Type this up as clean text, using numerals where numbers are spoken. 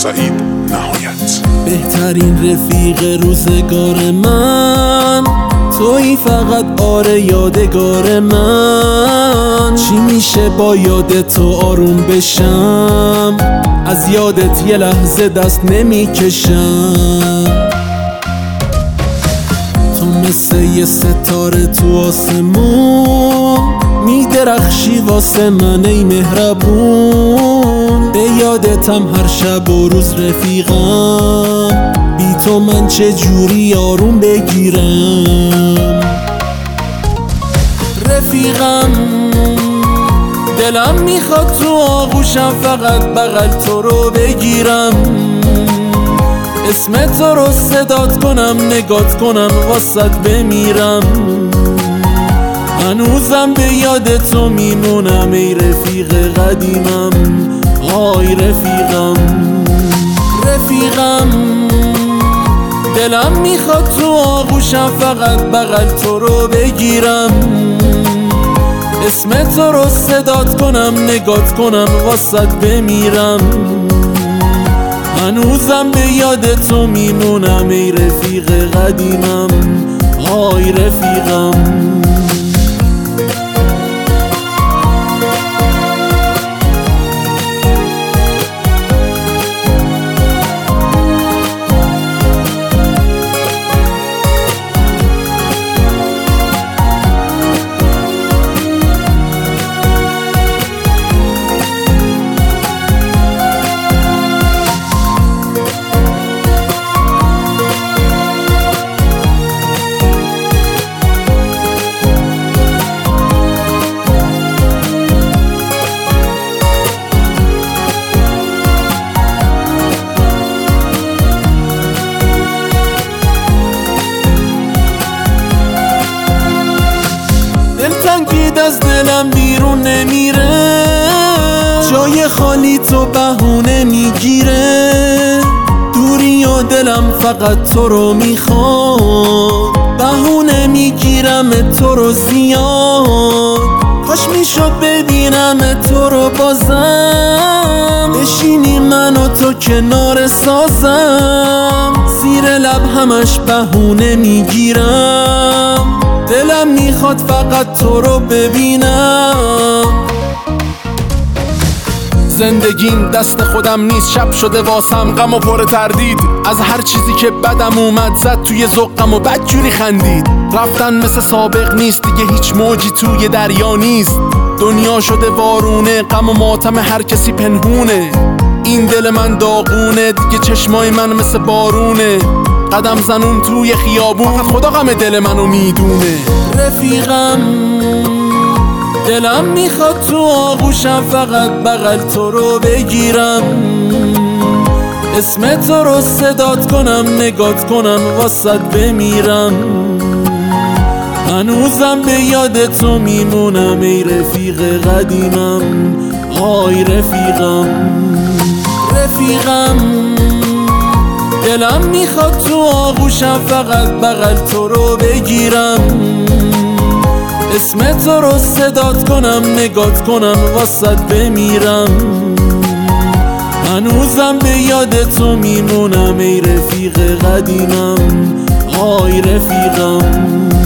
سعید نهایت. بهترین رفیق روزگار من تویی فقط، آره یادگار من. چی میشه با یاد تو آروم بشم، از یادت یه لحظه دست نمیکشم. تو مثل یه ستاره تو آسمون میدرخشی واسه من ای مهربون. به یادتم هر شب و روز رفیقم، بی تو من چه جوری آروم بگیرم. رفیقم دلم میخواد تو آغوشم فقط بغل تو رو بگیرم. اسم تو رو صدات کنم، نگات کنم، واسط بمیرم. هنوزم به یاد تو میمونم ای رفیق قدیمم، آی رفیقم. رفیقم دلم میخواد تو آغوشم فقط بغل تو رو بگیرم. اسم تو رو صدات کنم، نگات کنم، واسط بمیرم. هنوزم به یاد تو میمونم ای رفیق قدیمم، آی رفیقم. دلتنگید از دلم بیرون نمیره، جای خالی تو بهونه میگیره. دوری و دلم فقط تو رو میخواد، بهونه میگیرم تو رو زیاد. کاش میشد ببینم تو رو بازم، بشینی من و تو کنار سازم. زیر لب همش بهونه میگیرم، دلم میخواد فقط تو رو ببینم. زندگیم دست خودم نیست، شب شده واسم غم و پر تردید. از هر چیزی که بدم اومد زد توی ذوقم و بدجوری خندید. رفتن مثل سابق نیست دیگه، هیچ موجی توی دریا نیست. دنیا شده وارونه، غم و ماتم هر کسی پنهونه. این دل من داغونه دیگه، چشمای من مثل بارونه. قدم زنون توی خیابون، فقط خدا غم دل منو میدونه. رفیقم دلم میخواد تو آغوشم فقط بغل تو رو بگیرم. اسم تو رو صدات کنم، نگات کنم، واسط بمیرم. هنوزم به یاد تو میمونم ای رفیق قدیمم، آی رفیقم. رفیقم دلم میخواد تو آغوشم فقط بغل تو رو بگیرم. اسم تو رو صدات کنم، نگات کنم، واسط بمیرم. هنوزم به یاد تو میمونم ای رفیق قدیمم، آی رفیقم.